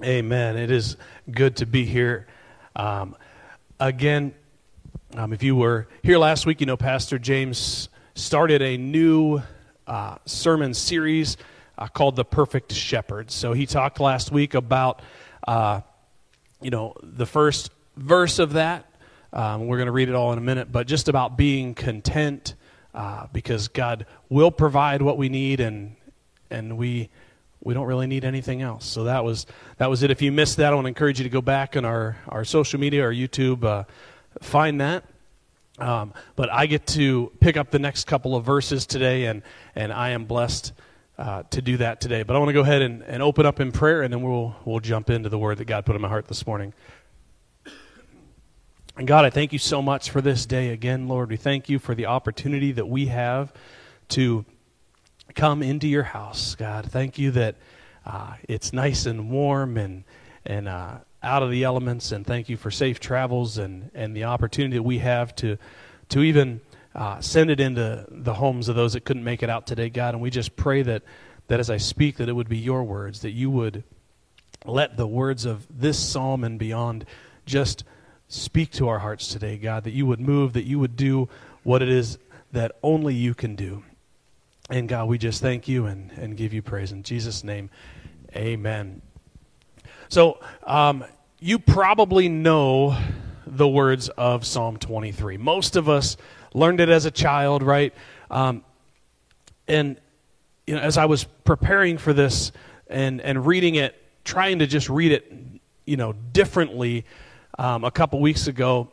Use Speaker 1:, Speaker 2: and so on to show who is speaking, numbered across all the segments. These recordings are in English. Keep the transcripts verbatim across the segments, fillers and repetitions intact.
Speaker 1: Amen. It is good to be here. Um, again, um, if you were here last week, you know Pastor James started a new uh, sermon series uh, called The Perfect Shepherd. So he talked last week about, uh, you know, the first verse of that. Um, we're going to read it all in a minute, but just about being content uh, because God will provide what we need, and and we we don't really need anything else. So that was that was it. If you missed that, I want to encourage you to go back on our, our social media, our YouTube, uh, find that. Um, but I get to pick up the next couple of verses today, and, and I am blessed uh, to do that today. But I want to go ahead and, and open up in prayer, and then we'll we'll jump into the word that God put in my heart this morning. And God, I thank you so much for this day again, Lord. We thank you for the opportunity that we have to come into your house, God. Thank you that uh, it's nice and warm and and uh, out of the elements, and thank you for safe travels and, and the opportunity that we have to to even uh, send it into the homes of those that couldn't make it out today, God. And we just pray that that as I speak, that it would be your words, that you would let the words of this psalm and beyond just speak to our hearts today, God, that you would move, that you would do what it is that only you can do. And God, we just thank you and, and give you praise. In Jesus' name, amen. So um, you probably know the words of Psalm twenty-three. Most of us learned it as a child, right? Um, and you know, as I was preparing for this and, and reading it, trying to just read it, you know, differently, um, a couple weeks ago,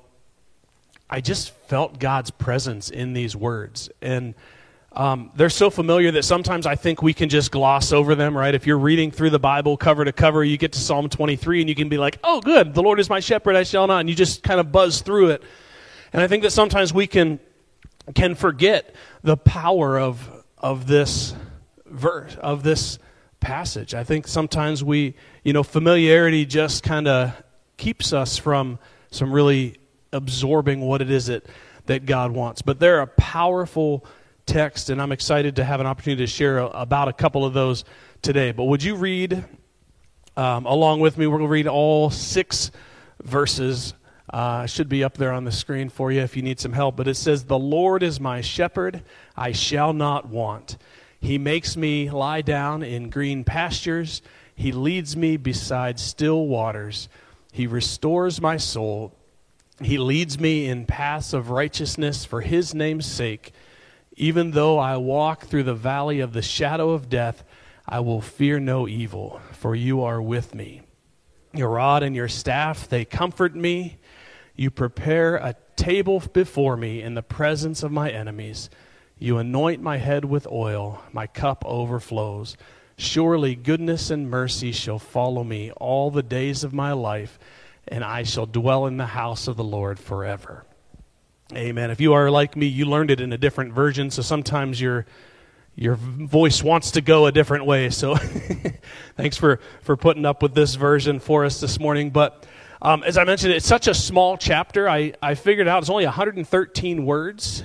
Speaker 1: I just felt God's presence in these words. And Um, they're so familiar that sometimes I think we can just gloss over them, right? If you're reading through the Bible cover to cover, you get to Psalm twenty-three and you can be like, oh, good, the Lord is my shepherd, I shall not. And you just kind of buzz through it. And I think that sometimes we can can forget the power of of this verse, of this passage. I think sometimes we, you know, familiarity just kind of keeps us from some really absorbing what it is that, that God wants. But they're a powerful text, and I'm excited to have an opportunity to share a, about a couple of those today. But would you read um, along with me? We're going to read all six verses. Uh, should be up there on the screen for you if you need some help. But it says, "The Lord is my shepherd, I shall not want. He makes me lie down in green pastures. He leads me beside still waters. He restores my soul. He leads me in paths of righteousness for his name's sake. Even though I walk through the valley of the shadow of death, I will fear no evil, for you are with me. Your rod and your staff, they comfort me. You prepare a table before me in the presence of my enemies. You anoint my head with oil, my cup overflows. Surely goodness and mercy shall follow me all the days of my life, and I shall dwell in the house of the Lord forever." Amen. If you are like me, you learned it in a different version, so sometimes your your voice wants to go a different way. So thanks for, for putting up with this version for us this morning. But um, as I mentioned, it's such a small chapter. I, I figured out it's only one hundred thirteen words,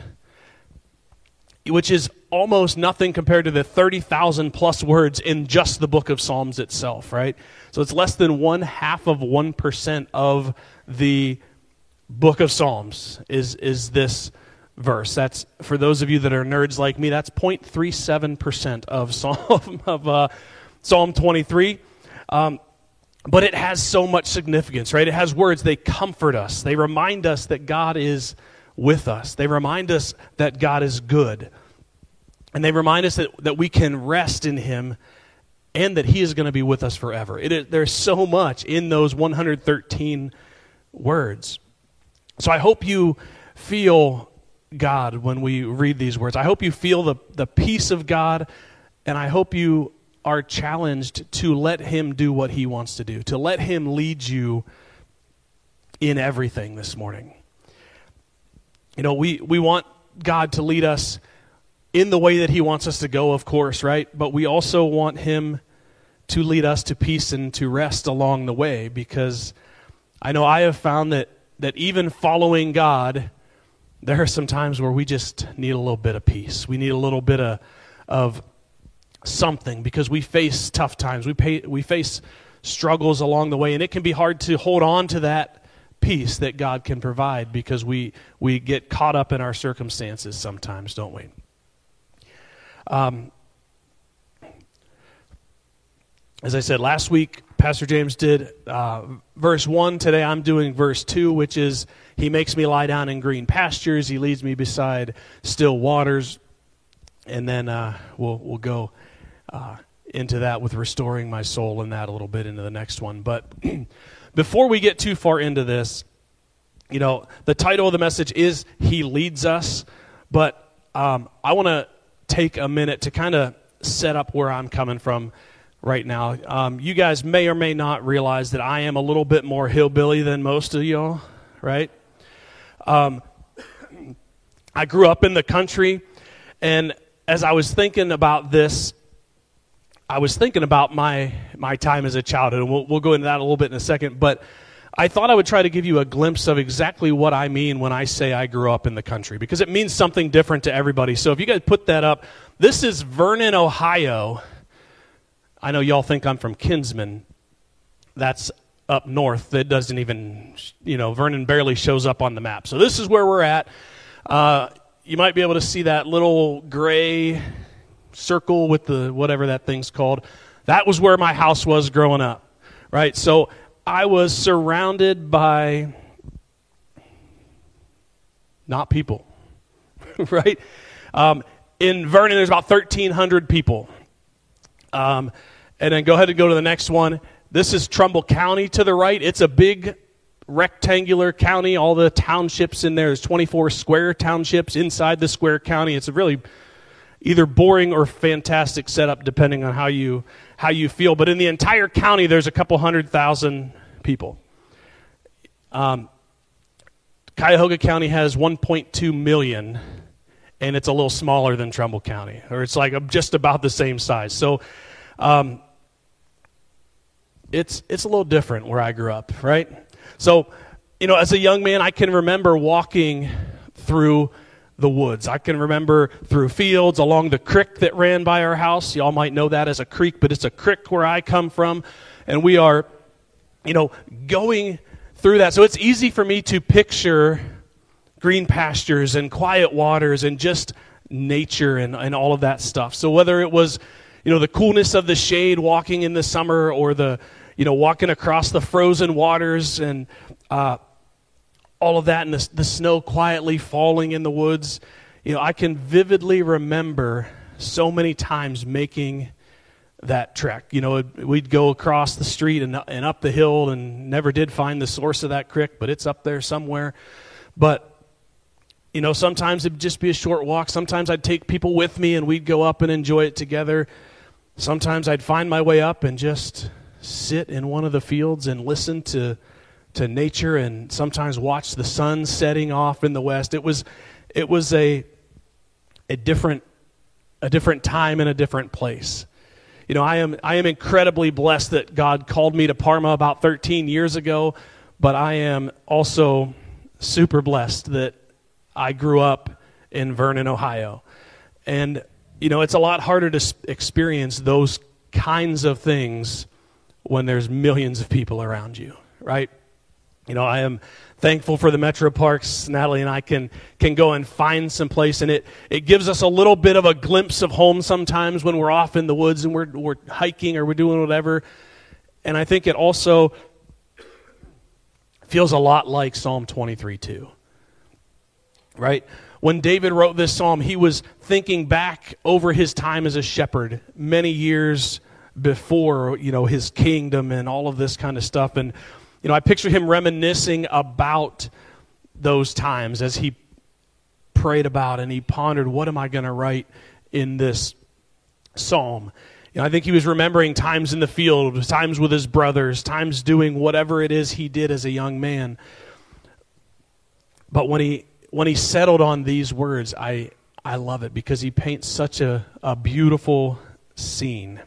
Speaker 1: which is almost nothing compared to the thirty thousand plus words in just the book of Psalms itself, right? So it's less than one half of one percent of the book of Psalms is is this verse. That's, for those of you that are nerds like me, that's zero point three seven percent of Psalm of uh, Psalm twenty-three. Um, but it has so much significance, right? It has words. They comfort us. They remind us that God is with us. They remind us that God is good. And they remind us that, that we can rest in him and that he is going to be with us forever. It is, there's so much in those one hundred thirteen words. So I hope you feel God when we read these words. I hope you feel the, the peace of God, and I hope you are challenged to let him do what he wants to do, to let him lead you in everything this morning. You know, we, we want God to lead us in the way that he wants us to go, of course, right? But we also want him to lead us to peace and to rest along the way, because I know I have found that that even following God, there are some times where we just need a little bit of peace. We need a little bit of, of something, because we face tough times. We pay, we face struggles along the way, and it can be hard to hold on to that peace that God can provide because we we get caught up in our circumstances sometimes, don't we? Um, as I said last week, Pastor James did uh, verse one. Today I'm doing verse two, which is, He makes me lie down in green pastures. He leads me beside still waters. And then uh, we'll we'll go uh, into that with restoring my soul and that a little bit into the next one. But before we get too far into this, you know, the title of the message is He Leads Us. But um, I want to take a minute to kind of set up where I'm coming from right now. Um, you guys may or may not realize that I am a little bit more hillbilly than most of y'all, right? Um, I grew up in the country, and as I was thinking about this, I was thinking about my my time as a child, and we'll, we'll go into that a little bit in a second, but I thought I would try to give you a glimpse of exactly what I mean when I say I grew up in the country, because it means something different to everybody. So if you guys put that up, this is Vernon, Ohio. I know y'all think I'm from Kinsman. That's up north. That doesn't even, you know, Vernon barely shows up on the map. So this is where we're at. Uh, you might be able to see that little gray circle with the whatever that thing's called. That was where my house was growing up, right? So I was surrounded by not people, right? Um, in Vernon, there's about thirteen hundred people. Um, and then go ahead and go to the next one. This is Trumbull County to the right. It's a big rectangular county. All the townships in there. There's twenty-four square townships inside the square county. It's a really either boring or fantastic setup depending on how you how you feel. But in the entire county, there's a couple hundred thousand people. Um, Cuyahoga County has one point two million, and it's a little smaller than Trumbull County, or it's like just about the same size. So um, it's it's a little different where I grew up, right? So, you know, as a young man, I can remember walking through the woods. I can remember through fields along the creek that ran by our house. Y'all might know that as a creek, but it's a creek where I come from, and we are, you know, going through that. So it's easy for me to picture green pastures and quiet waters and just nature and, and all of that stuff. So whether it was, you know, the coolness of the shade walking in the summer, or the, you know, walking across the frozen waters and uh, all of that, and the, the snow quietly falling in the woods, you know, I can vividly remember so many times making that trek. You know, we'd go across the street and, and up the hill and never did find the source of that creek, but it's up there somewhere. But you know, sometimes it'd just be a short walk. Sometimes I'd take people with me and we'd go up and enjoy it together. Sometimes I'd find my way up and just sit in one of the fields and listen to to nature, and sometimes watch the sun setting off in the west. It was it was a a different a different time and a different place. You know, I am I am incredibly blessed that God called me to Parma about thirteen years ago, but I am also super blessed that I grew up in Vernon, Ohio. And, you know, it's a lot harder to experience those kinds of things when there's millions of people around you, right? You know, I am thankful for the Metro Parks. Natalie and I can can go and find some place, and it, it gives us a little bit of a glimpse of home sometimes when we're off in the woods and we're we're hiking or we're doing whatever. And I think it also feels a lot like Psalm twenty-three two. Right? When David wrote this psalm, he was thinking back over his time as a shepherd many years before, you know, his kingdom and all of this kind of stuff. And, you know, I picture him reminiscing about those times as he prayed about and he pondered, what am I going to write in this psalm? You know, I think he was remembering times in the field, times with his brothers, times doing whatever it is he did as a young man. But when he When he settled on these words, I I love it because he paints such a, a beautiful scene.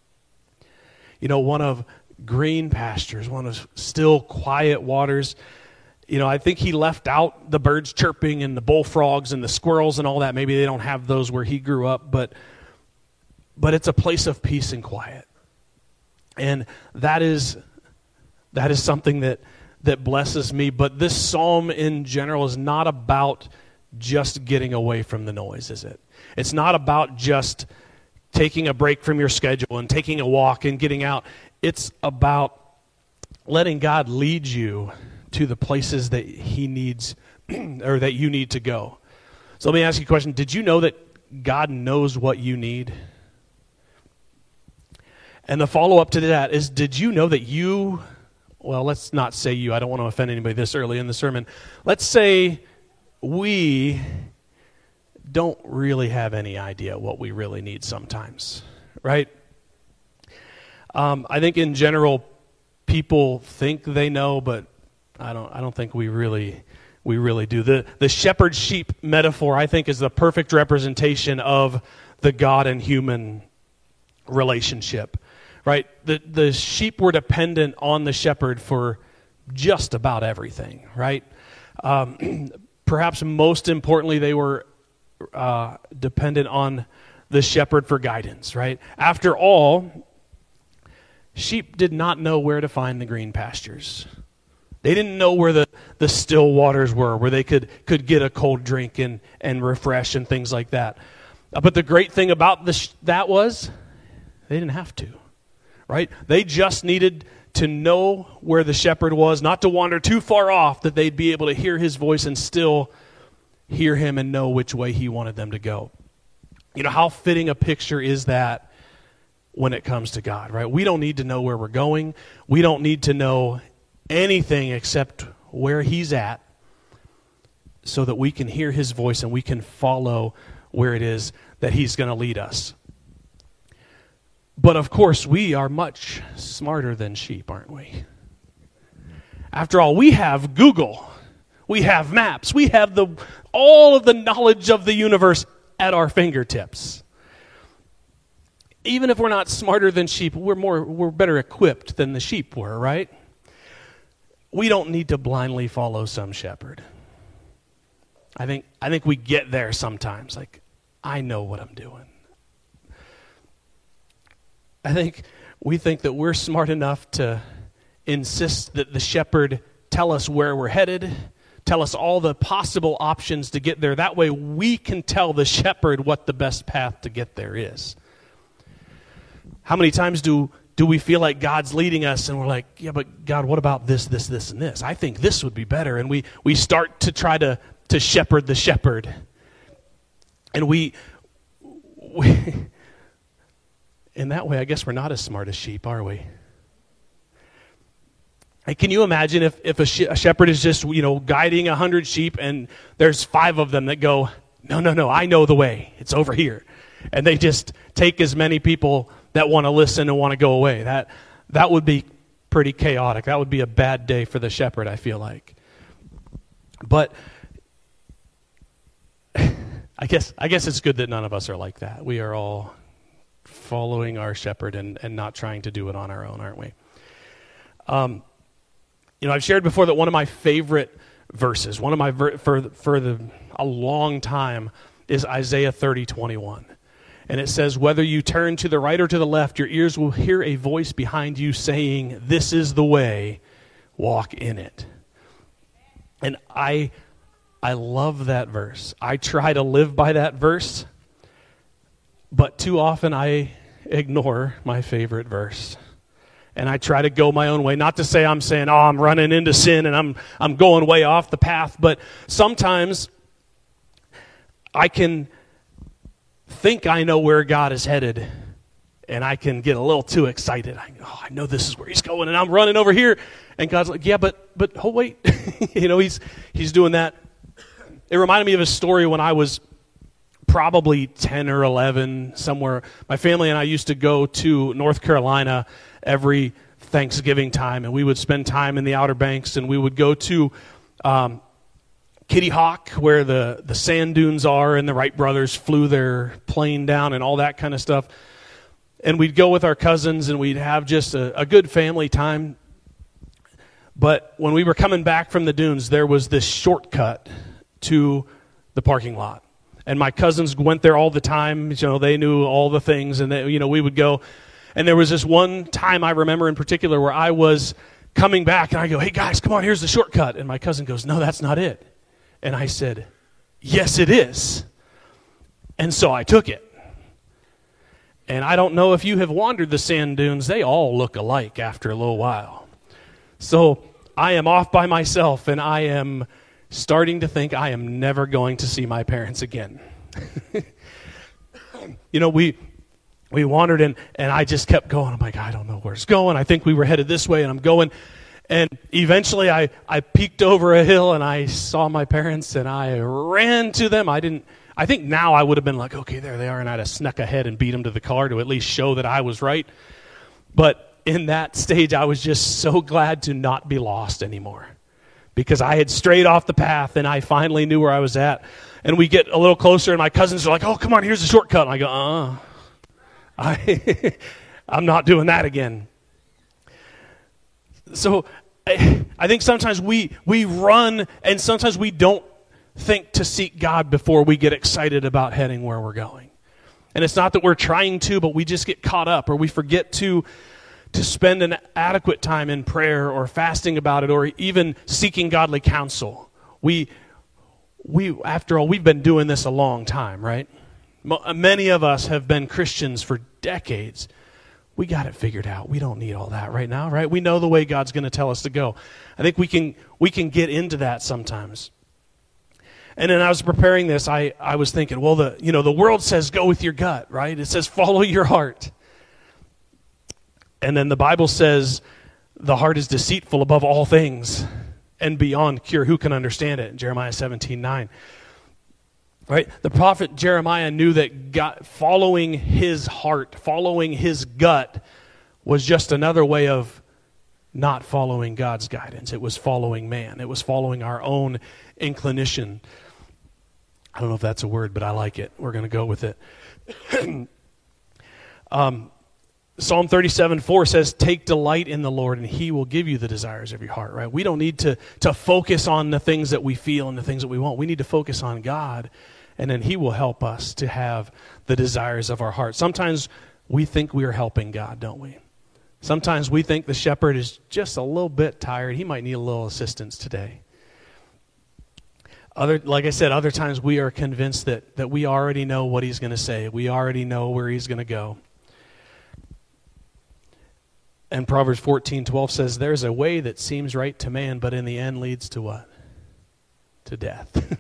Speaker 1: You know, one of green pastures, one of still quiet waters. You know, I think he left out the birds chirping and the bullfrogs and the squirrels and all that. Maybe they don't have those where he grew up, but but it's a place of peace and quiet. And that is that is something that, that blesses me. But this psalm in general is not about just getting away from the noise, is it? It's not about just taking a break from your schedule and taking a walk and getting out. It's about letting God lead you to the places that he needs or that you need to go. So let me ask you a question. Did you know that God knows what you need? And the follow-up to that is, did you know that you, well, let's not say you. I don't want to offend anybody this early in the sermon. Let's say we don't really have any idea what we really need sometimes, right? Um, I think in general, people think they know, but I don't. I don't think we really, we really do. The the shepherd sheep metaphor, I think, is the perfect representation of the God and human relationship, right? The the sheep were dependent on the shepherd for just about everything, right? Um, perhaps most importantly, they were uh, dependent on the shepherd for guidance, right? After all, sheep did not know where to find the green pastures. They didn't know where the, the still waters were, where they could, could get a cold drink and, and refresh and things like that. Uh, but the great thing about this, that was they didn't have to, right? They just needed to know where the shepherd was, not to wander too far off, that they'd be able to hear his voice and still hear him and know which way he wanted them to go. You know, how fitting a picture is that when it comes to God, right? We don't need to know where we're going. We don't need to know anything except where he's at so that we can hear his voice and we can follow where it is that he's going to lead us. But of course, we are much smarter than sheep, aren't we? After all, we have Google. We have maps. We have the all of the knowledge of the universe at our fingertips. Even if we're not smarter than sheep, we're more we're better equipped than the sheep were, right? We don't need to blindly follow some shepherd. I think I think we get there sometimes, like, I know what I'm doing. I think we think that we're smart enough to insist that the shepherd tell us where we're headed, tell us all the possible options to get there. That way we can tell the shepherd what the best path to get there is. How many times do do we feel like God's leading us and we're like, yeah, but God, what about this, this, this, and this? I think this would be better. And we, we start to try to, to shepherd the shepherd. And we, we, in that way, I guess we're not as smart as sheep, are we? And can you imagine if, if a, she, a shepherd is just, you know, guiding a hundred sheep and there's five of them that go, no, no, no, I know the way. It's over here. And they just take as many people that want to listen and want to go away. That that would be pretty chaotic. That would be a bad day for the shepherd, I feel like. But I guess I guess it's good that none of us are like that. We are all following our shepherd and, and not trying to do it on our own, aren't we? Um, you know, I've shared before that one of my favorite verses, one of my ver- for for the a long time, is Isaiah thirty twenty-one. And it says, whether you turn to the right or to the left, your ears will hear a voice behind you saying, this is the way, walk in it. And I I love that verse. I try to live by that verse, but too often I ignore my favorite verse. And I try to go my own way. Not to say I'm saying, oh, I'm running into sin and I'm I'm going way off the path, but sometimes I can think I know where God is headed, and I can get a little too excited. I, oh, I know this is where he's going, and I'm running over here. And God's like, yeah, but but oh wait, you know, he's he's doing that. It reminded me of a story when I was probably ten or eleven, somewhere. My family and I used to go to North Carolina every Thanksgiving time, and we would spend time in the Outer Banks, and we would go to um, Kitty Hawk, where the, the sand dunes are, and the Wright brothers flew their plane down and all that kind of stuff. And we'd go with our cousins, and we'd have just a, a good family time. But when we were coming back from the dunes, there was this shortcut to the parking lot. And my cousins went there all the time. You know, they knew all the things, and they, you know, we would go. And there was this one time I remember in particular where I was coming back, and I go, hey, guys, come on, here's the shortcut. And my cousin goes, no, that's not it. And I said, yes, it is. And so I took it. And I don't know if you have wandered the sand dunes. They all look alike after a little while. So I am off by myself, and I am starting to think I am never going to see my parents again. You know, we we wandered, and, and I just kept going. I'm like, I don't know where it's going. I think we were headed this way, and I'm going. And eventually I, I peeked over a hill, and I saw my parents, and I ran to them. I didn't... I think now I would have been like, okay, there they are, and I'd have snuck ahead and beat them to the car to at least show that I was right. But in that stage, I was just so glad to not be lost anymore, because I had strayed off the path, and I finally knew where I was at. And we get a little closer, and my cousins are like, oh, come on, here's the shortcut. And I go, uh, I, I'm not doing that again. So I, I think sometimes we we run, and sometimes we don't think to seek God before we get excited about heading where we're going. And it's not that we're trying to, but we just get caught up, or we forget to to spend an adequate time in prayer or fasting about it, or even seeking godly counsel. We we after all, we've been doing this a long time, right? Many of us have been Christians for decades. We got it figured out. We don't need all that right now, right? We know the way God's going to tell us to go. I think we can we can get into that sometimes. And then I was preparing this, I, I was thinking, well, the you know the world says go with your gut, right? It says follow your heart. And then the Bible says the heart is deceitful above all things and beyond cure. Who can understand it? Jeremiah seventeen nine. Right? The prophet Jeremiah knew that God, following his heart, following his gut, was just another way of not following God's guidance. It was following man. It was following our own inclination. I don't know if that's a word, but I like it. We're going to go with it. um, Psalm thirty-seven four says, take delight in the Lord, and he will give you the desires of your heart, right? We don't need to, to focus on the things that we feel and the things that we want. We need to focus on God, and then he will help us to have the desires of our heart. Sometimes we think we are helping God, don't we? Sometimes we think the shepherd is just a little bit tired. He might need a little assistance today. Other, like I said, other times we are convinced that, that we already know what he's going to say. We already know where he's going to go. And Proverbs fourteen twelve says, there's a way that seems right to man, but in the end leads to what? To death.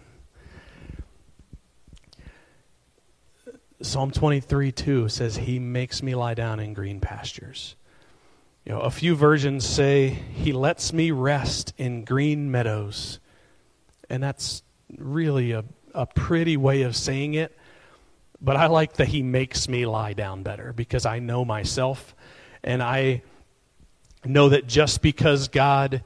Speaker 1: Psalm twenty-three two says, he makes me lie down in green pastures. You know, a few versions say, he lets me rest in green meadows. And that's really a, a pretty way of saying it. But I like that he makes me lie down better, because I know myself, and I know that just because God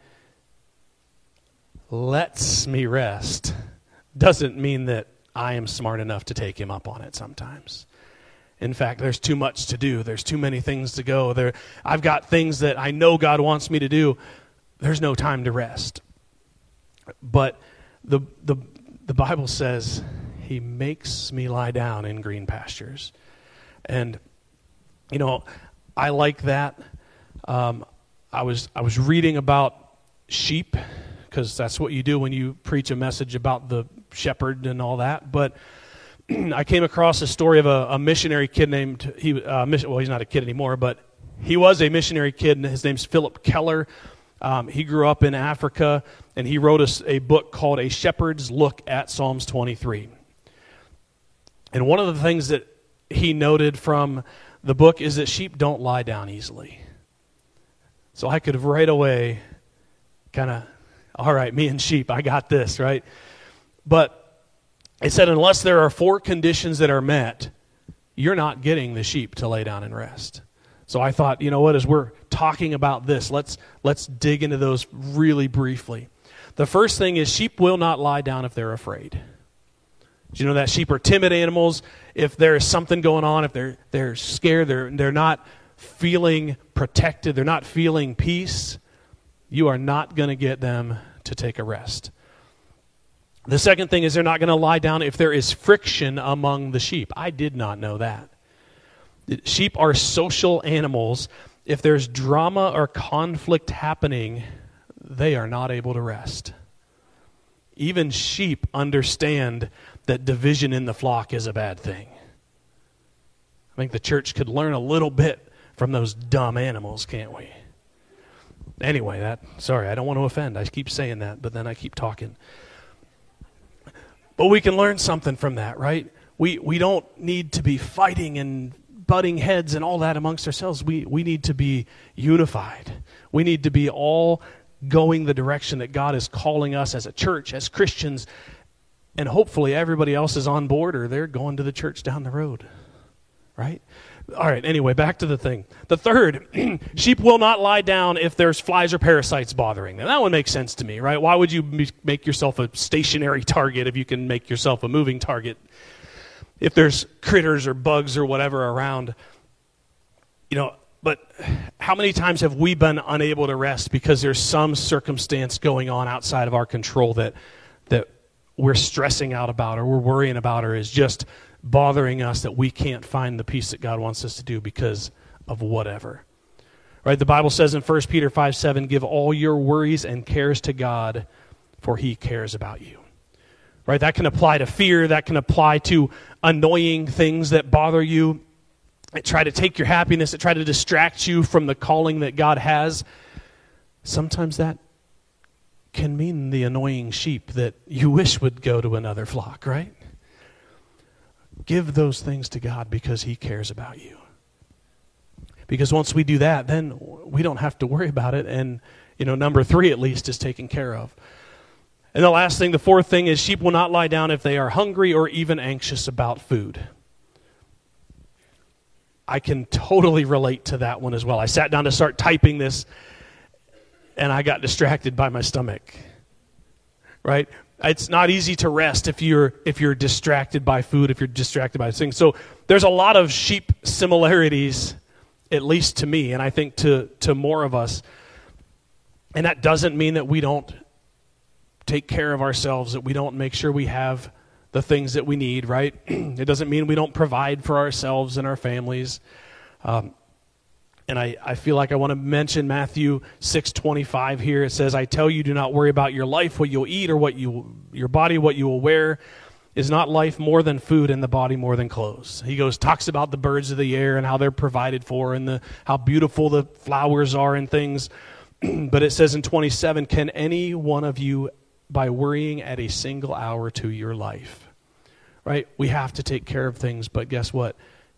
Speaker 1: lets me rest doesn't mean that I am smart enough to take him up on it sometimes. In fact, there's too much to do. There's too many things to go. There, I've got things that I know God wants me to do. There's no time to rest. But the the the Bible says he makes me lie down in green pastures. And, you know, I like that. Um, I was I was reading about sheep, because that's what you do when you preach a message about the shepherd and all that. But I came across a story of a, a missionary kid named, he uh, mission, well, he's not a kid anymore, but he was a missionary kid, and his name's Philip Keller. Um, he grew up in Africa, and he wrote a, a book called A Shepherd's Look at Psalms twenty-three. And one of the things that he noted from the book is that sheep don't lie down easily. So I could have right away kind of, all right, me and sheep, I got this, right? But it said unless there are four conditions that are met, you're not getting the sheep to lay down and rest. So I thought, you know what, as we're talking about this, let's let's dig into those really briefly. The first thing is sheep will not lie down if they're afraid. Do you know that sheep are timid animals? If there is something going on, if they're they're scared, they're they're not feeling protected, they're not feeling peace, you are not going to get them to take a rest. The second thing is they're not going to lie down if there is friction among the sheep. I did not know that. Sheep are social animals. If there's drama or conflict happening, they are not able to rest. Even sheep understand that division in the flock is a bad thing. I think the church could learn a little bit from those dumb animals, can't we? Anyway, that sorry, I don't want to offend. I keep saying that, but then I keep talking. But we can learn something from that, right? We we don't need to be fighting and butting heads and all that amongst ourselves. We we need to be unified. We need to be all going the direction that God is calling us as a church, as Christians, and hopefully everybody else is on board or they're going to the church down the road, right? All right, anyway, back to the thing. The third, sheep will not lie down if there's flies or parasites bothering them. That one makes sense to me, right? Why would you make yourself a stationary target if you can make yourself a moving target? If there's critters or bugs or whatever around, you know, but how many times have we been unable to rest because there's some circumstance going on outside of our control that that we're stressing out about or we're worrying about or is just bothering us that we can't find the peace that God wants us to do because of whatever. Right? The Bible says in First Peter five seven, give all your worries and cares to God, for he cares about you. Right? That can apply to fear. That can apply to annoying things that bother you. That try to take your happiness. That try to distract you from the calling that God has. Sometimes that can mean the annoying sheep that you wish would go to another flock, right? Give those things to God because he cares about you. Because once we do that, then we don't have to worry about it. And, you know, number three at least is taken care of. And the last thing, the fourth thing, is sheep will not lie down if they are hungry or even anxious about food. I can totally relate to that one as well. I sat down to start typing this, and I got distracted by my stomach. Right? It's not easy to rest if you're if you're distracted by food, if you're distracted by things. So there's a lot of sheep similarities, at least to me, and I think to, to more of us. And that doesn't mean that we don't take care of ourselves, that we don't make sure we have the things that we need, right? It doesn't mean we don't provide for ourselves and our families. Um, and I, I feel like I want to mention Matthew six twenty-five here. It says, I tell you, do not worry about your life, what you'll eat, or what you your body, what you will wear. Is not life more than food and the body more than clothes? He goes, talks about the birds of the air and how they're provided for and the how beautiful the flowers are and things. But it says in twenty-seven, can any one of you, by worrying, add a single hour to your life? Right? We have to take care of things, but guess what?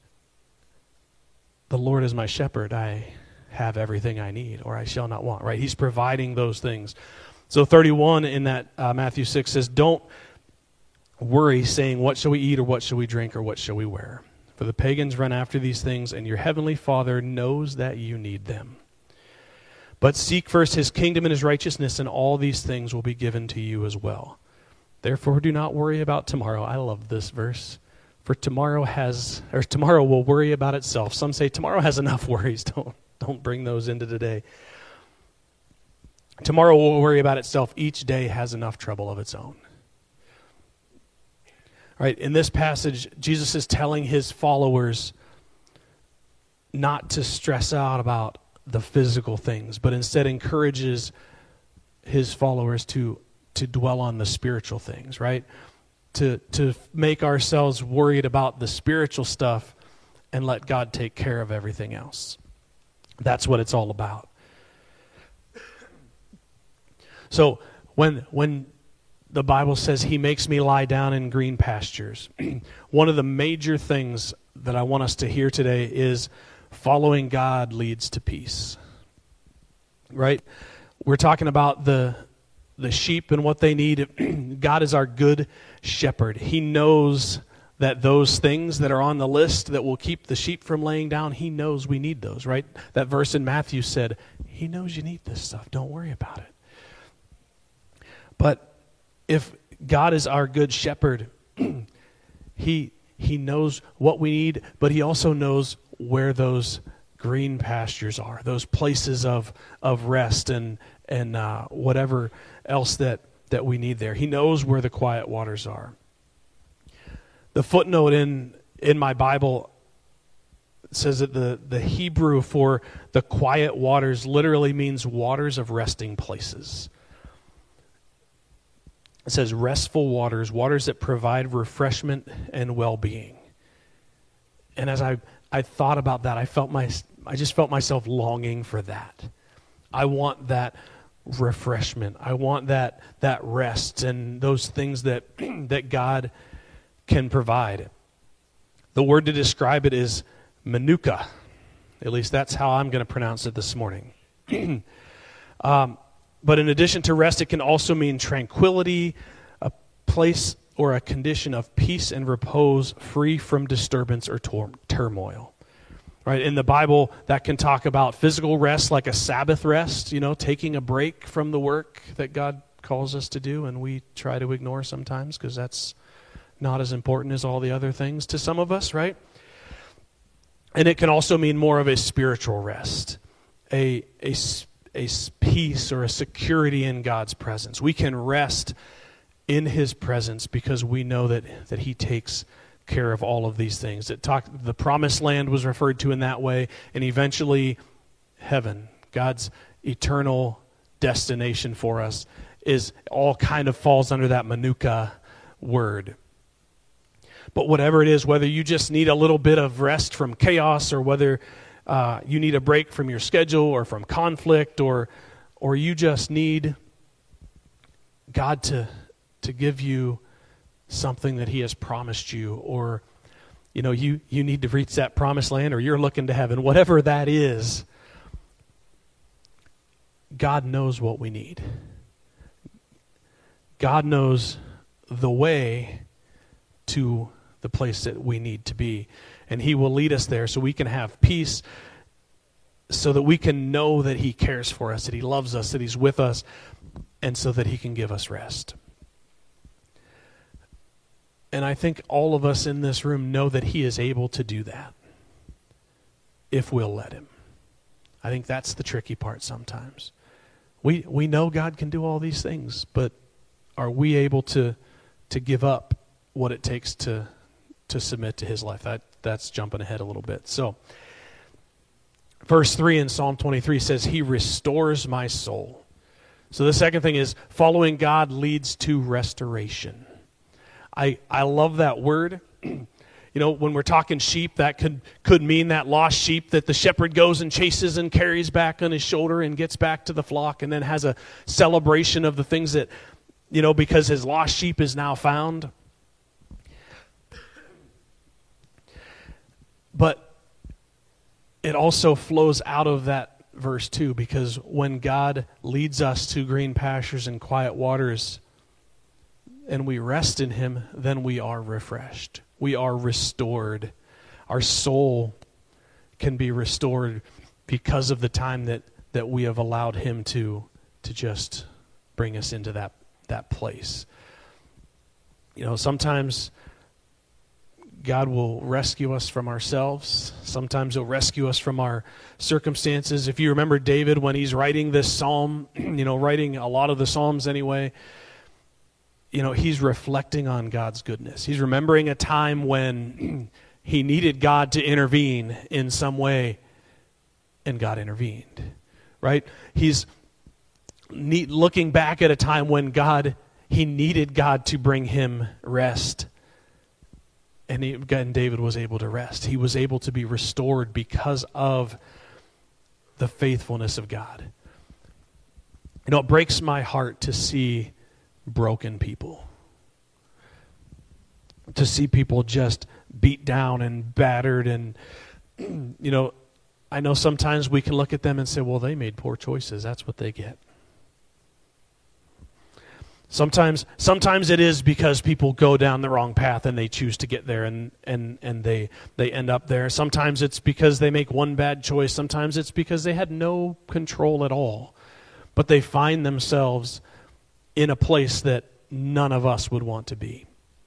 Speaker 1: The Lord is my shepherd. I have everything I need, or I shall not want. Right? He's providing those things. So thirty-one in that uh, Matthew six says, don't worry, saying, what shall we eat, or what shall we drink, or what shall we wear? For the pagans run after these things, and your heavenly Father knows that you need them. But seek first his kingdom and his righteousness, and all these things will be given to you as well. Therefore, do not worry about tomorrow. I love this verse. For tomorrow has, or tomorrow will worry about itself. Some say tomorrow has enough worries. Don't, don't bring those into today. Tomorrow will worry about itself. Each day has enough trouble of its own. All right, in this passage, Jesus is telling his followers not to stress out about the physical things, but instead encourages his followers to to dwell on the spiritual things, right? To to make ourselves worried about the spiritual stuff and let God take care of everything else. That's what it's all about. So when when the Bible says he makes me lie down in green pastures, one of the major things that I want us to hear today is following God leads to peace. Right? We're talking about the the sheep and what they need. God is our good shepherd. He knows that those things that are on the list that will keep the sheep from laying down, he knows we need those, right? That verse in Matthew said, he knows you need this stuff. Don't worry about it. But if God is our good shepherd, he he knows what we need, but he also knows where those green pastures are, those places of of rest and and uh, whatever else that, that we need there. He knows where the quiet waters are. The footnote in in my Bible It says that the, the Hebrew for the quiet waters literally means waters of resting places. It says restful waters, waters that provide refreshment and well-being. And as I, I thought about that, I felt my I just felt myself longing for that. I want that refreshment. I want that that rest and those things that that God can provide. The word to describe it is manuka. At least that's how I'm going to pronounce it this morning. um, but in addition to rest, it can also mean tranquility, a place or a condition of peace and repose, free from disturbance or tor- turmoil. Right, in the Bible, that can talk about physical rest, like a Sabbath rest, you know, taking a break from the work that God calls us to do, and we try to ignore sometimes because that's not as important as all the other things to some of us, right? And it can also mean more of a spiritual rest, a, a, a peace or a security in God's presence. We can rest in His presence because we know that, that He takes care of all of these things. It talked, the promised land was referred to in that way, and eventually heaven, God's eternal destination for us, is all kind of falls under that manuka word. But whatever it is, whether you just need a little bit of rest from chaos, or whether uh, you need a break from your schedule or from conflict, or or you just need God to to give you something that He has promised you, or you know you you need to reach that promised land, or you're looking to heaven, whatever that is, God knows what we need. God knows the way to the place that we need to be, and He will lead us there so we can have peace, so that we can know that He cares for us, that He loves us, that He's with us, and so that He can give us rest. And I think all of us in this room know that He is able to do that if we'll let Him. I think that's the tricky part sometimes. We we know God can do all these things, but are we able to to give up what it takes to to submit to His life? That that's jumping ahead a little bit. So verse three in Psalm twenty-three says, He restores my soul. So the second thing is, following God leads to restoration. I, I love that word. You know, when we're talking sheep, that could, could mean that lost sheep that the shepherd goes and chases and carries back on his shoulder and gets back to the flock, and then has a celebration of the things that, you know, because his lost sheep is now found. But it also flows out of that verse too, because when God leads us to green pastures and quiet waters, and we rest in Him, then we are refreshed. We are restored. Our soul can be restored because of the time that, that we have allowed Him to, to just bring us into that, that place. You know, sometimes God will rescue us from ourselves. Sometimes He'll rescue us from our circumstances. If you remember David, when he's writing this psalm, you know, writing a lot of the Psalms anyway, you know, he's reflecting on God's goodness. He's remembering a time when he needed God to intervene in some way, and God intervened, right? He's need, looking back at a time when God, he needed God to bring him rest, and, he, and David was able to rest. He was able to be restored because of the faithfulness of God. You know, it breaks my heart to see broken people, to see people just beat down and battered, and you know, I know sometimes we can look at them and say, well, they made poor choices, that's what they get. Sometimes sometimes it is because people go down the wrong path and they choose to get there, and and and they they end up there. Sometimes it's because they make one bad choice. Sometimes it's because they had no control at all, but they find themselves in a place that none of us would want to be.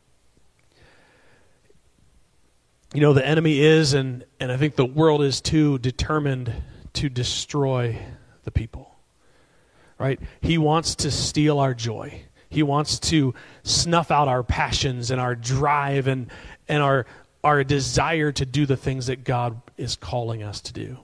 Speaker 1: You know, the enemy is, and, and I think the world is too, determined to destroy the people. Right? He wants to steal our joy. He wants to snuff out our passions and our drive and and our our desire to do the things that God is calling us to do.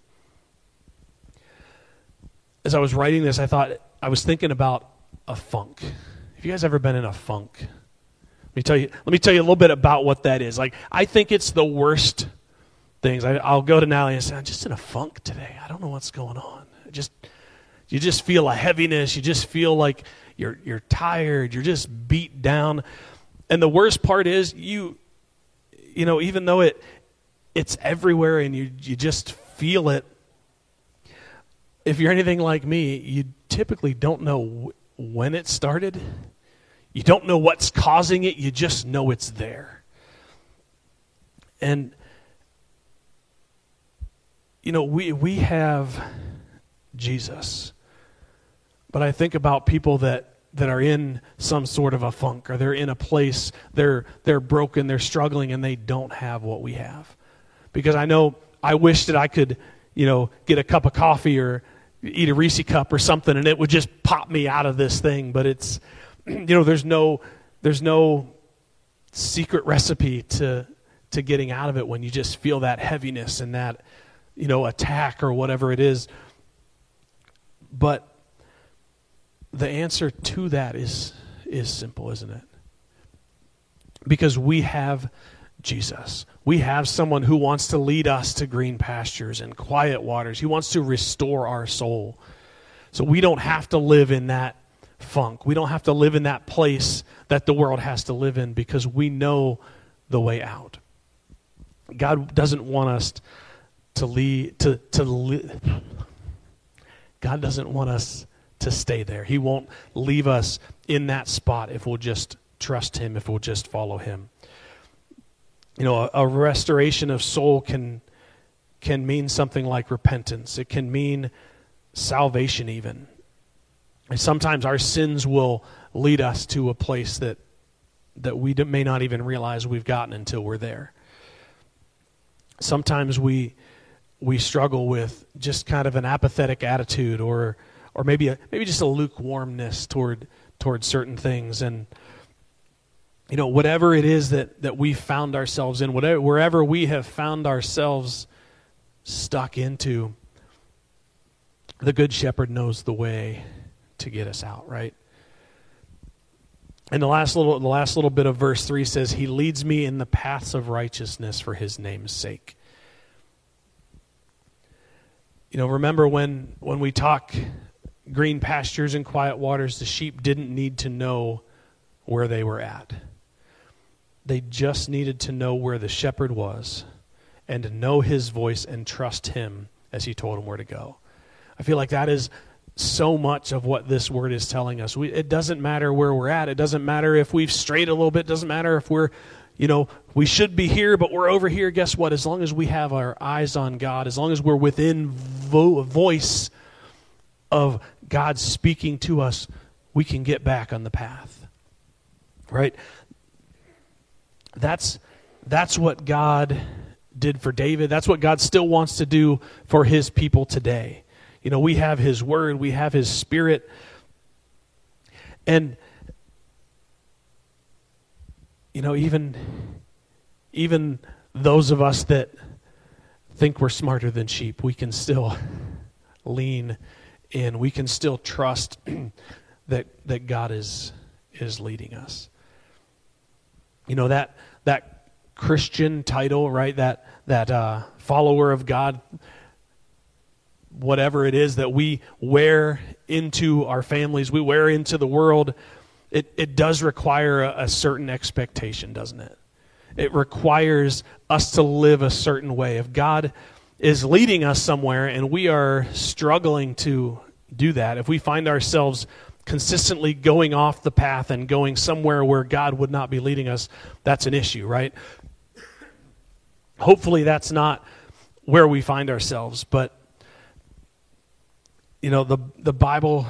Speaker 1: As I was writing this, I thought, I was thinking about a funk. Have you guys ever been in a funk? Let me tell you, let me tell you a little bit about what that is. Like, I think it's the worst things. I, I'll go to Natalie and say, I'm just in a funk today. I don't know what's going on. I just, you just feel a heaviness. You just feel like you're you're tired. You're just beat down. And the worst part is you, you know, even though it it's everywhere and you you just feel it, if you're anything like me, you typically don't know when it started. You don't know what's causing it. You just know it's there. And, you know, we we have Jesus. But I think about people that, that are in some sort of a funk, or they're in a place, they're they're broken, they're struggling, and they don't have what we have. Because I know, I wish that I could, you know, get a cup of coffee or eat a Reese cup or something, and it would just pop me out of this thing. But it's, you know, there's no there's no secret recipe to to getting out of it when you just feel that heaviness and that, you know, attack or whatever it is. But the answer to that is is simple, isn't it? Because we have Jesus. We have someone who wants to lead us to green pastures and quiet waters. He wants to restore our soul. So we don't have to live in that funk. We don't have to live in that place that the world has to live in, because we know the way out. God doesn't want us to lead to to li- God doesn't want us to stay there. He won't leave us in that spot if we'll just trust him, if we'll just follow him. You know, a, a restoration of soul can can mean something like repentance. It can mean salvation even. And sometimes our sins will lead us to a place that that we may not even realize we've gotten until we're there. Sometimes we we struggle with just kind of an apathetic attitude, or or maybe a, maybe just a lukewarmness toward toward certain things. And you know, whatever it is that that we found ourselves in, whatever wherever we have found ourselves stuck into, the Good Shepherd knows the way to get us out, right? And the last little the last little bit of verse three says, "He leads me in the paths of righteousness for his name's sake." You know, remember when when we talk green pastures and quiet waters, the sheep didn't need to know where they were at. They just needed to know where the shepherd was and to know his voice and trust him as he told them where to go. I feel like that is so much of what this word is telling us. We, it doesn't matter where we're at. It doesn't matter if we've strayed a little bit. It doesn't matter if we're, you know, we should be here, but we're over here. Guess what? As long as we have our eyes on God, as long as we're within vo- voice of God speaking to us, we can get back on the path. Right? That's that's what God did for David. That's what God still wants to do for his people today. You know, we have his word, we have his spirit. And you know, even even those of us that think we're smarter than sheep, we can still lean in. We can still trust that that God is is leading us. You know, that that Christian title, right? That that uh, follower of God, whatever it is that we wear into our families, we wear into the world, it, it does require a, a certain expectation, doesn't it? It requires us to live a certain way. If God is leading us somewhere and we are struggling to do that, if we find ourselves consistently going off the path and going somewhere where God would not be leading us, that's an issue, right? Hopefully that's not where we find ourselves, but you know, the the Bible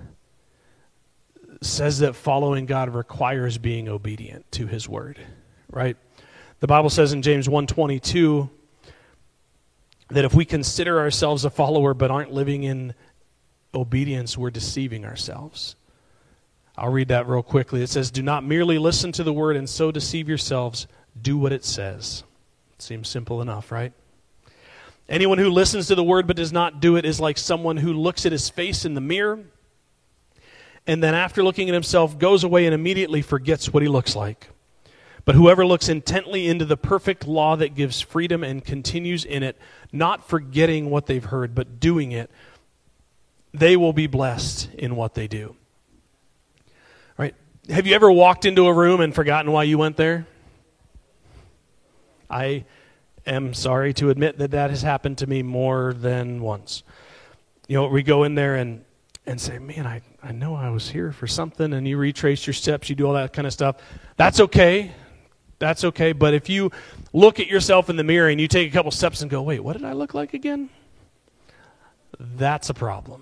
Speaker 1: says that following God requires being obedient to his word, right? The Bible says in James one twenty-two that if we consider ourselves a follower but aren't living in obedience, we're deceiving ourselves. I'll read that real quickly. It says, "Do not merely listen to the word and so deceive yourselves. Do what it says." Seems simple enough, right? Anyone who listens to the word but does not do it is like someone who looks at his face in the mirror and then after looking at himself goes away and immediately forgets what he looks like. But whoever looks intently into the perfect law that gives freedom and continues in it, not forgetting what they've heard, but doing it, they will be blessed in what they do. Right? Have you ever walked into a room and forgotten why you went there? I am sorry to admit that that has happened to me more than once. You know, we go in there and, and say, man, I, I know I was here for something, and you retrace your steps, you do all that kind of stuff. That's okay. That's okay, but if you look at yourself in the mirror and you take a couple steps and go, wait, what did I look like again? That's a problem.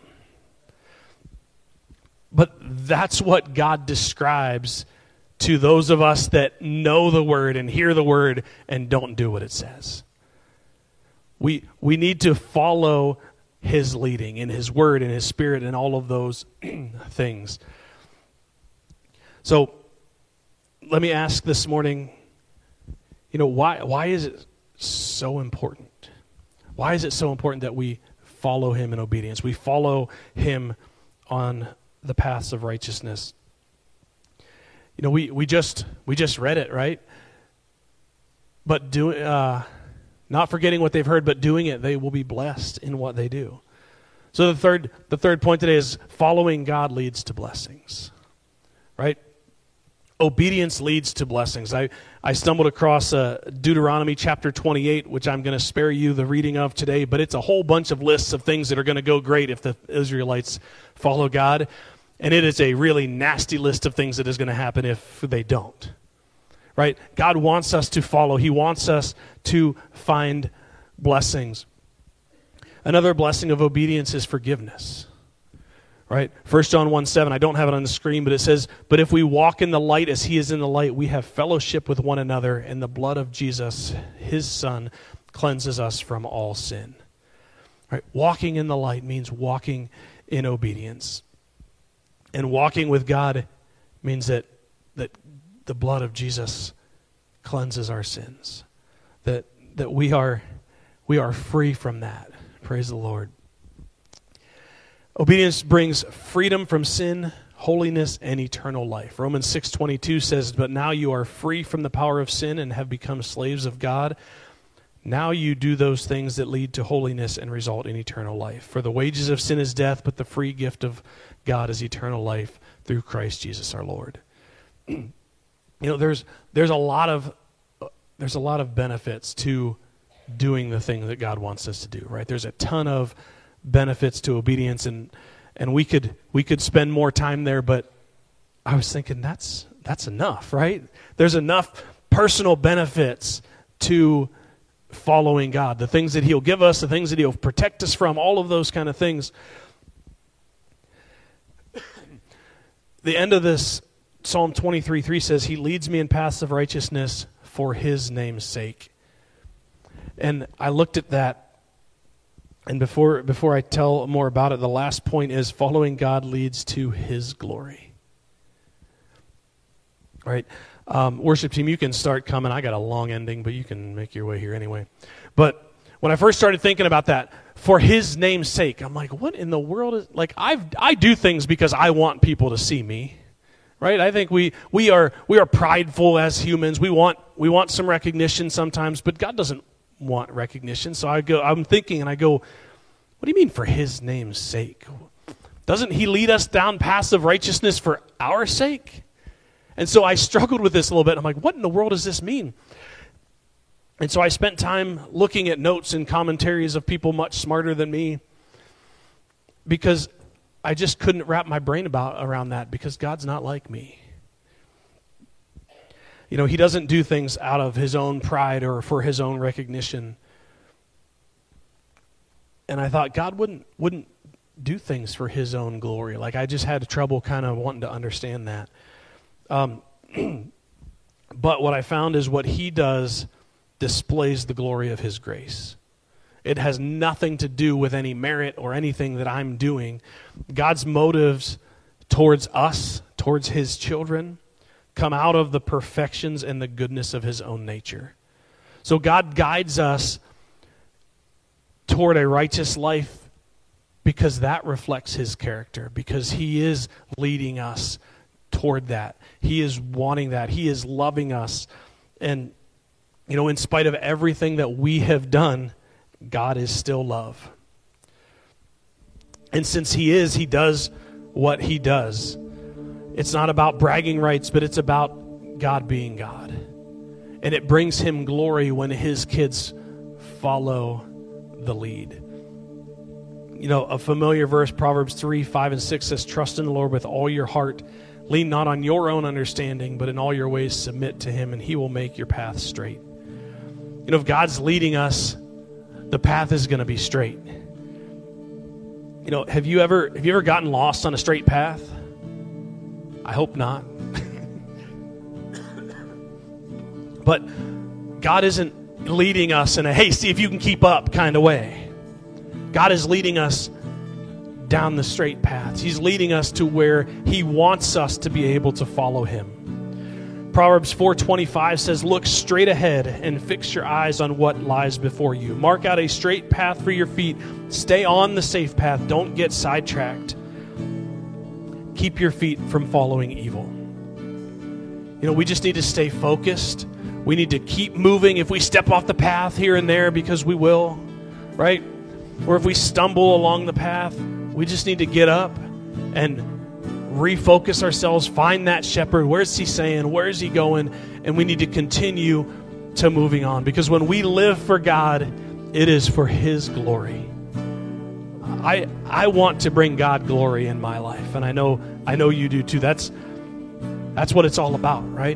Speaker 1: But that's what God describes to those of us that know the word and hear the word and don't do what it says. We we need to follow his leading in his word and his spirit and all of those things. So let me ask this morning, you know, why why is it so important? Why is it so important that we follow him in obedience? We follow him on the paths of righteousness. You know, we, we just we just read it, right? But do uh, not forgetting what they've heard, but doing it, they will be blessed in what they do. So the third the third point today is following God leads to blessings, right? Obedience leads to blessings. I, I stumbled across uh, Deuteronomy chapter twenty-eight, which I'm going to spare you the reading of today, but it's a whole bunch of lists of things that are going to go great if the Israelites follow God. And it is a really nasty list of things that is going to happen if they don't. Right? God wants us to follow. He wants us to find blessings. Another blessing of obedience is forgiveness. Right? First John one seven, I don't have it on the screen, but it says, but if we walk in the light as he is in the light, we have fellowship with one another, and the blood of Jesus, his son, cleanses us from all sin. Right? Walking in the light means walking in obedience. And walking with God means that that the blood of Jesus cleanses our sins. That that we are we are free from that. Praise the Lord. Obedience brings freedom from sin, holiness, and eternal life. Romans six twenty-two says, but now you are free from the power of sin and have become slaves of God. Now you do those things that lead to holiness and result in eternal life. For the wages of sin is death, but the free gift of God is eternal life through Christ Jesus our Lord. You know, there's there's a lot of there's a lot of benefits to doing the thing that God wants us to do, right? There's a ton of benefits to obedience, and and we could we could spend more time there, but I was thinking that's that's enough, right? There's enough personal benefits to following God, the things that he'll give us, the things that he'll protect us from, all of those kind of things. The end of this, Psalm twenty-three three says, he leads me in paths of righteousness for his name's sake. And I looked at that, and before before I tell more about it, the last point is following God leads to his glory. All right? Um, worship team, you can start coming. I got a long ending, but you can make your way here anyway. But when I first started thinking about that, for his name's sake, I'm like, what in the world is, like, I've, I do things because I want people to see me, right? I think we, we are, we are prideful as humans. We want, we want some recognition sometimes, but God doesn't want recognition. So I go, I'm thinking and I go, what do you mean for his name's sake? Doesn't he lead us down paths of righteousness for our sake? And so I struggled with this a little bit. I'm like, what in the world does this mean? And so I spent time looking at notes and commentaries of people much smarter than me, because I just couldn't wrap my brain about around that, because God's not like me. You know, he doesn't do things out of his own pride or for his own recognition. And I thought God wouldn't wouldn't do things for his own glory. Like, I just had trouble kind of wanting to understand that. Um, but what I found is what he does displays the glory of his grace. It has nothing to do with any merit or anything that I'm doing. God's motives towards us, towards his children, come out of the perfections and the goodness of his own nature. So God guides us toward a righteous life because that reflects his character, because he is leading us toward that. He is wanting that. He is loving us. And, you know, in spite of everything that we have done, God is still love. And since he is, he does what he does. It's not about bragging rights, but it's about God being God. And it brings him glory when his kids follow the lead. You know, a familiar verse, Proverbs three, five, and six says, trust in the Lord with all your heart. Lean not on your own understanding, but in all your ways submit to him, and he will make your path straight. You know, if God's leading us, the path is going to be straight. You know, have you ever have you ever gotten lost on a straight path? I hope not. But God isn't leading us in a, hey, see if you can keep up kind of way. God is leading us down the straight paths. He's leading us to where he wants us to be able to follow him. Proverbs four twenty-five says, look straight ahead and fix your eyes on what lies before you. Mark out a straight path for your feet. Stay on the safe path. Don't get sidetracked. Keep your feet from following evil. You know, we just need to stay focused. We need to keep moving. If we step off the path here and there, because we will, right? Or if we stumble along the path, we just need to get up and refocus ourselves, find that shepherd. Where's he saying? Where is he going? And we need to continue to moving on. Because when we live for God, it is for his glory. I I want to bring God glory in my life. And I know I know you do too. That's that's what it's all about, right?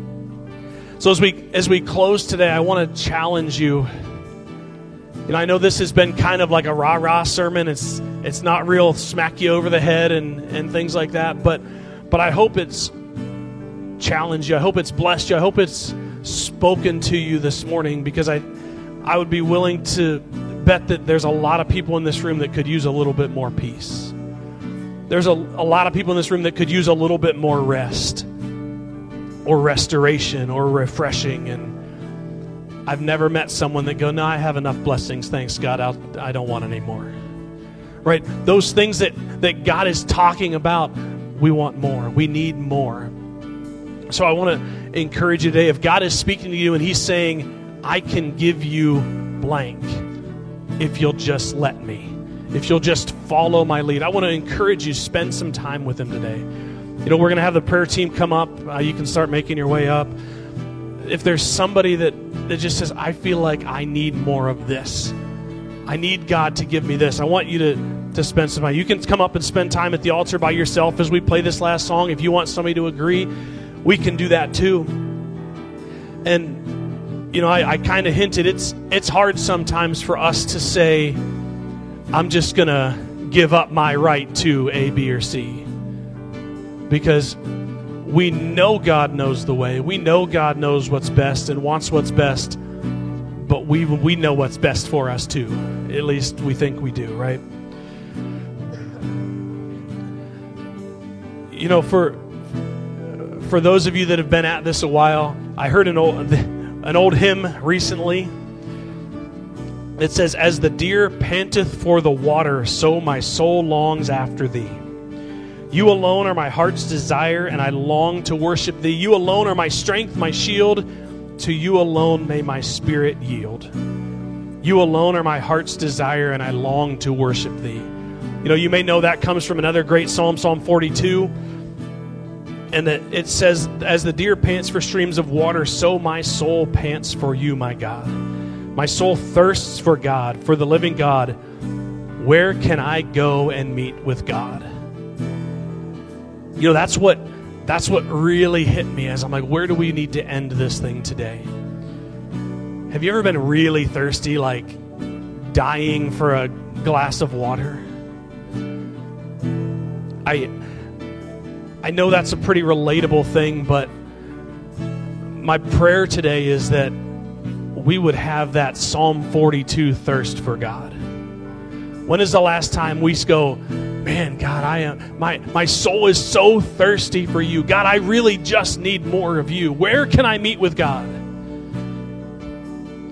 Speaker 1: So as we as we close today, I want to challenge you. You know, I know this has been kind of like a rah-rah sermon. It's it's not real smack you over the head and, and things like that. But but I hope it's challenged you. I hope it's blessed you. I hope it's spoken to you this morning, because I I would be willing to bet that there's a lot of people in this room that could use a little bit more peace. There's a, a lot of people in this room that could use a little bit more rest or restoration or refreshing. And I've never met someone that go, no, I have enough blessings. Thanks, God. I'll, I don't want any more. Right? Those things that, that God is talking about, we want more. We need more. So I want to encourage you today, if God is speaking to you and he's saying, I can give you blank if you'll just let me, if you'll just follow my lead. I want to encourage you, spend some time with him today. You know, we're going to have the prayer team come up. Uh, you can start making your way up. If there's somebody that, that just says, I feel like I need more of this. I need God to give me this. I want you to, to spend some time. You can come up and spend time at the altar by yourself as we play this last song. If you want somebody to agree, we can do that too. And, you know, I, I kind of hinted, it's it's hard sometimes for us to say, I'm just going to give up my right to A, B, or C. Because we know God knows the way. We know God knows what's best and wants what's best. But we we know what's best for us too. At least we think we do, right? You know, for for those of you that have been at this a while, I heard an old an old hymn recently. It says, as the deer panteth for the water, so my soul longs after thee. You alone are my heart's desire, and I long to worship thee. You alone are my strength, my shield. To you alone may my spirit yield. You alone are my heart's desire, and I long to worship thee. You know, you may know that comes from another great psalm, Psalm forty-two. And that it says, as the deer pants for streams of water, so my soul pants for you, my God. My soul thirsts for God, for the living God. Where can I go and meet with God? You know, that's what that's what really hit me as I'm like, where do we need to end this thing today? Have you ever been really thirsty, like dying for a glass of water? I I know that's a pretty relatable thing, but my prayer today is that we would have that Psalm forty-two thirst for God. When is the last time we go, man, God, I am my my soul is so thirsty for you. God, I really just need more of you. Where can I meet with God?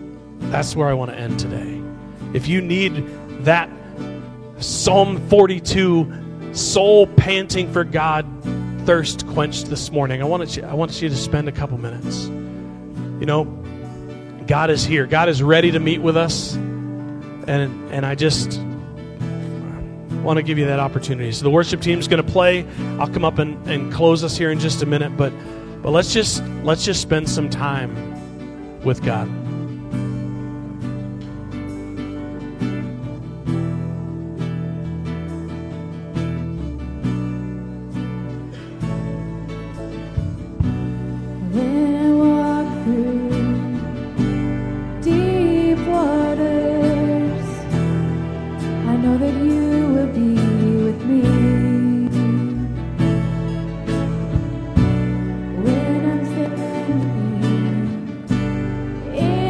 Speaker 1: that's where I want to end today. If you need that Psalm forty-two soul panting for God thirst quenched this morning, I want you, I want you to spend a couple minutes. You know, God is here. God is ready to meet with us. And and I just want to give you that opportunity. So the worship team is going to play. I'll come up and, and close us here in just a minute. But but let's just let's just spend some time with God.
Speaker 2: Yeah.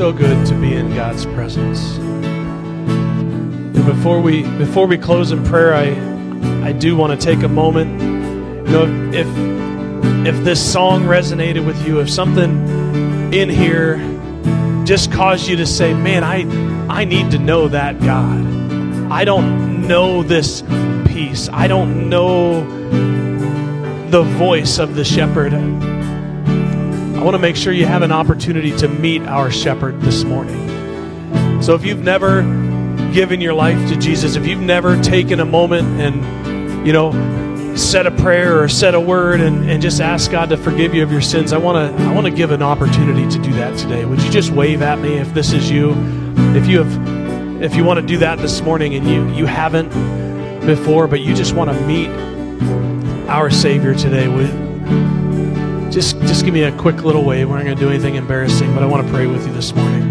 Speaker 1: so good to be in God's presence. And before we before we close in prayer, I I do want to take a moment. You know, if if this song resonated with you, if something in here just caused you to say, "Man, I I need to know that God. I don't know this peace. I don't know the voice of the shepherd." I want to make sure you have an opportunity to meet our shepherd this morning. So if you've never given your life to Jesus, if you've never taken a moment and, you know, said a prayer or said a word and, and just ask God to forgive you of your sins, I want to I want to give an opportunity to do that today. Would you just wave at me if this is you? If you have if you want to do that this morning and you you haven't before, but you just want to meet our Savior today, would Just, just give me a quick little wave. We're not going to do anything embarrassing, but I want to pray with you this morning.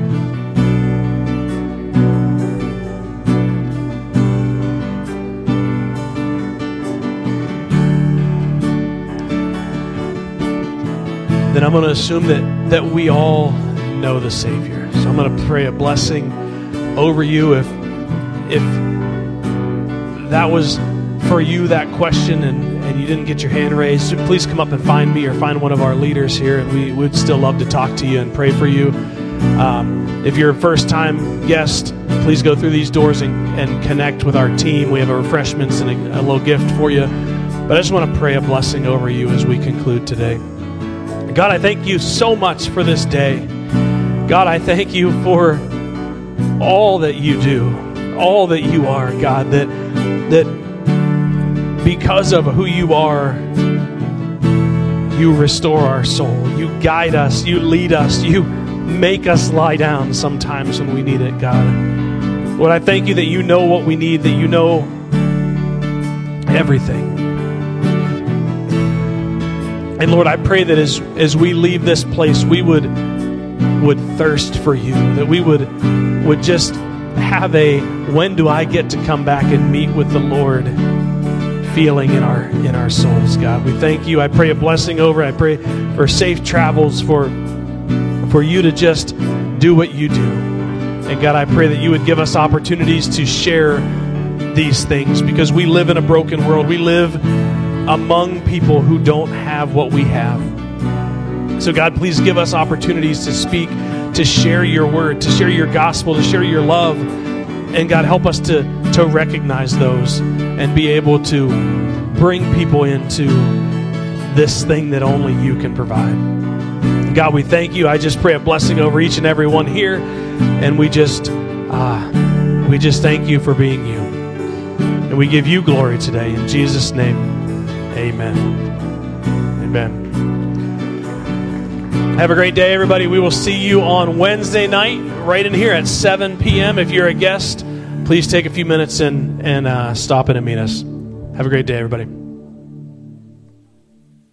Speaker 1: Then I'm going to assume that, that we all know the Savior. So I'm going to pray a blessing over you. If, if that was for you, that question, and and you didn't get your hand raised, please come up and find me or find one of our leaders here, and we would still love to talk to you and pray for you. Um, if you're a first-time guest, please go through these doors and, and connect with our team. We have a refreshments and a, a little gift for you. But I just want to pray a blessing over you as we conclude today. God, I thank you so much for this day. God, I thank you for all that you do, all that you are, God, that that because of who you are, you restore our soul. You guide us. You lead us. You make us lie down sometimes when we need it, God. Lord, I thank you that you know what we need, that you know everything. And Lord, I pray that as, as we leave this place, we would, would thirst for you, that we would, would just have a, when do I get to come back and meet with the Lord feeling in our in our souls, God. We thank you. I pray a blessing over. I pray for safe travels, for for you to just do what you do. And God, I pray that you would give us opportunities to share these things, because we live in a broken world. We live among people who don't have what we have. So God, please give us opportunities to speak, to share your word, to share your gospel, to share your love. And God, help us to, to recognize those and be able to bring people into this thing that only you can provide. God, we thank you. I just pray a blessing over each and every one here. And we just, uh, we just thank you for being you. And we give you glory today. In Jesus' name, amen. Amen. Have a great day, everybody. We will see you on Wednesday night right in here at seven p.m. If you're a guest, please take a few minutes and, and uh, stop in and meet us. Have a great day, everybody.